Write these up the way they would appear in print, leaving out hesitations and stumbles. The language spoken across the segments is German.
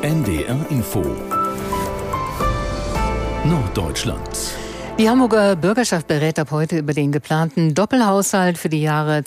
NDR Info Norddeutschland. Die Hamburger Bürgerschaft berät ab heute über den geplanten Doppelhaushalt für die Jahre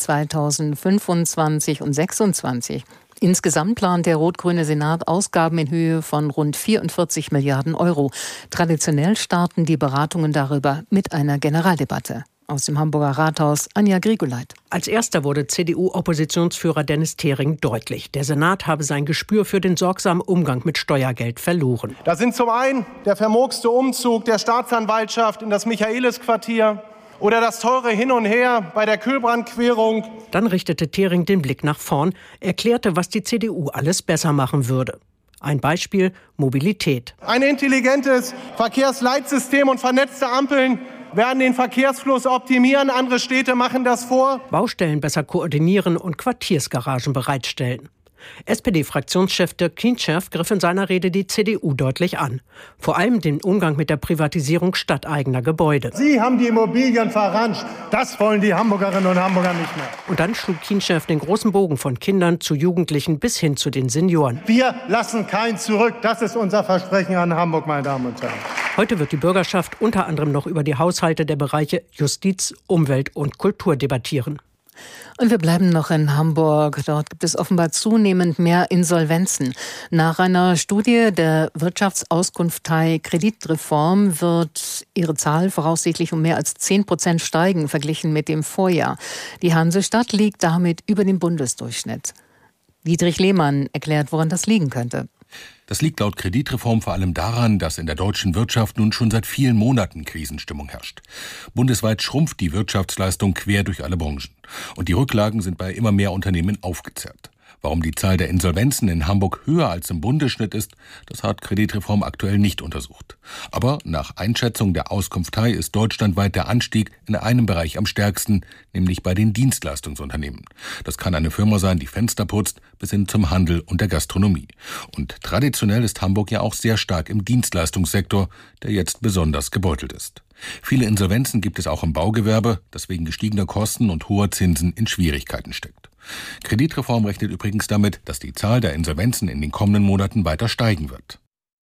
2025 und 2026. Insgesamt plant der rot-grüne Senat Ausgaben in Höhe von rund 44 Milliarden Euro. Traditionell starten die Beratungen darüber mit einer Generaldebatte. Aus dem Hamburger Rathaus Anja Grigoleit. Als erster wurde CDU-Oppositionsführer Dennis Thering deutlich. Der Senat habe sein Gespür für den sorgsamen Umgang mit Steuergeld verloren. Das sind zum einen der vermurkste Umzug der Staatsanwaltschaft in das Michaelisquartier oder das teure Hin und Her bei der Kühlbrandquerung. Dann richtete Thering den Blick nach vorn, erklärte, was die CDU alles besser machen würde. Ein Beispiel: Mobilität. Ein intelligentes Verkehrsleitsystem und vernetzte Ampeln werden den Verkehrsfluss optimieren. Andere Städte machen das vor. Baustellen besser koordinieren und Quartiersgaragen bereitstellen. SPD-Fraktionschef Dirk Kientscherf griff in seiner Rede die CDU deutlich an. Vor allem den Umgang mit der Privatisierung stadteigener Gebäude. Sie haben die Immobilien verranscht. Das wollen die Hamburgerinnen und Hamburger nicht mehr. Und dann schlug Kientscherf den großen Bogen von Kindern zu Jugendlichen bis hin zu den Senioren. Wir lassen keinen zurück. Das ist unser Versprechen an Hamburg, meine Damen und Herren. Heute wird die Bürgerschaft unter anderem noch über die Haushalte der Bereiche Justiz, Umwelt und Kultur debattieren. Und wir bleiben noch in Hamburg. Dort gibt es offenbar zunehmend mehr Insolvenzen. Nach einer Studie der Wirtschaftsauskunftei Kreditreform wird ihre Zahl voraussichtlich um mehr als 10% steigen, verglichen mit dem Vorjahr. Die Hansestadt liegt damit über dem Bundesdurchschnitt. Dietrich Lehmann erklärt, woran das liegen könnte. Das liegt laut Kreditreform vor allem daran, dass in der deutschen Wirtschaft nun schon seit vielen Monaten Krisenstimmung herrscht. Bundesweit schrumpft die Wirtschaftsleistung quer durch alle Branchen. Und die Rücklagen sind bei immer mehr Unternehmen aufgezehrt. Warum die Zahl der Insolvenzen in Hamburg höher als im Bundesschnitt ist, das hat Kreditreform aktuell nicht untersucht. Aber nach Einschätzung der Auskunftei ist deutschlandweit der Anstieg in einem Bereich am stärksten, nämlich bei den Dienstleistungsunternehmen. Das kann eine Firma sein, die Fenster putzt, bis hin zum Handel und der Gastronomie. Und traditionell ist Hamburg ja auch sehr stark im Dienstleistungssektor, der jetzt besonders gebeutelt ist. Viele Insolvenzen gibt es auch im Baugewerbe, das wegen gestiegener Kosten und hoher Zinsen in Schwierigkeiten steckt. Kreditreform rechnet übrigens damit, dass die Zahl der Insolvenzen in den kommenden Monaten weiter steigen wird.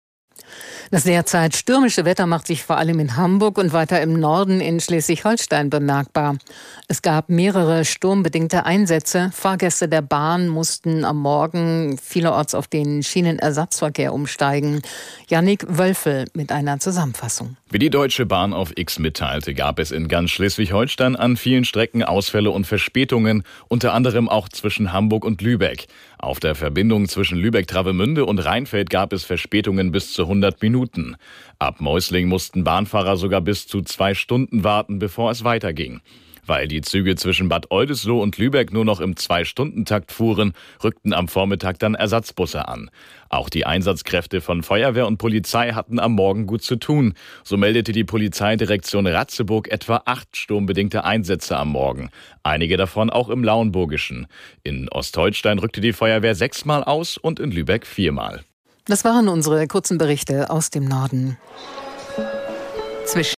Das derzeit stürmische Wetter macht sich vor allem in Hamburg und weiter im Norden in Schleswig-Holstein bemerkbar. Es gab mehrere sturmbedingte Einsätze. Fahrgäste der Bahn mussten am Morgen vielerorts auf den Schienenersatzverkehr umsteigen. Jannik Wölfel mit einer Zusammenfassung. Wie die Deutsche Bahn auf X mitteilte, gab es in ganz Schleswig-Holstein an vielen Strecken Ausfälle und Verspätungen, unter anderem auch zwischen Hamburg und Lübeck. Auf der Verbindung zwischen Lübeck-Travemünde und Rheinfeld gab es Verspätungen bis zu 100 Minuten. Ab Mäusling mussten Bahnfahrer sogar bis zu 2 Stunden warten, bevor es weiterging. Weil die Züge zwischen Bad Oldesloe und Lübeck nur noch im 2-Stunden-Takt fuhren, rückten am Vormittag dann Ersatzbusse an. Auch die Einsatzkräfte von Feuerwehr und Polizei hatten am Morgen gut zu tun. So meldete die Polizeidirektion Ratzeburg etwa 8 sturmbedingte Einsätze am Morgen. Einige davon auch im Lauenburgischen. In Ostholstein rückte die Feuerwehr 6-mal aus und in Lübeck 4-mal. Das waren unsere kurzen Berichte aus dem Norden.